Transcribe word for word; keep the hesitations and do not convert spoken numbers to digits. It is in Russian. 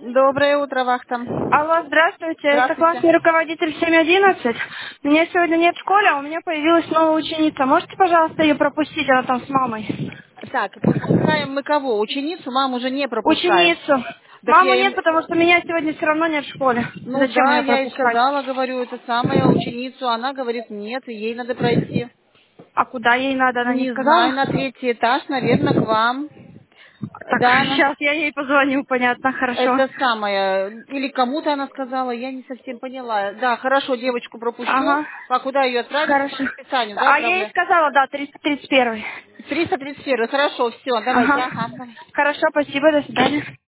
Доброе утро, вахта. Алло, здравствуйте, это Здравствуйте. классный руководитель семь одиннадцать. Меня сегодня нет в школе, а у меня появилась новая ученица. Можете, пожалуйста, ее пропустить, она там с мамой? Так, пропускаем мы кого? Ученицу, маму уже не пропускаем. Ученицу. Так Маму я нет, им... потому что меня сегодня все равно нет в школе. Ну Зачем да, ее я ей пропускать? сказала, говорю, это самая ученицу. Она говорит, нет, ей надо пройти. А куда ей надо, она не Не знаю, сказала? на третий этаж, наверное, к вам. Так, Да, она... сейчас я ей позвоню, понятно, хорошо. Это самое. Или кому-то она сказала, я не совсем поняла. Да, хорошо, девочку пропущу. Ага, А куда ее отправить? По хорошо. расписанию, да, А я ей отправляю? сказала, да, триста тридцать один. триста тридцать один, хорошо, все, давайте, Ага. ага, давай. Хорошо, спасибо, до свидания.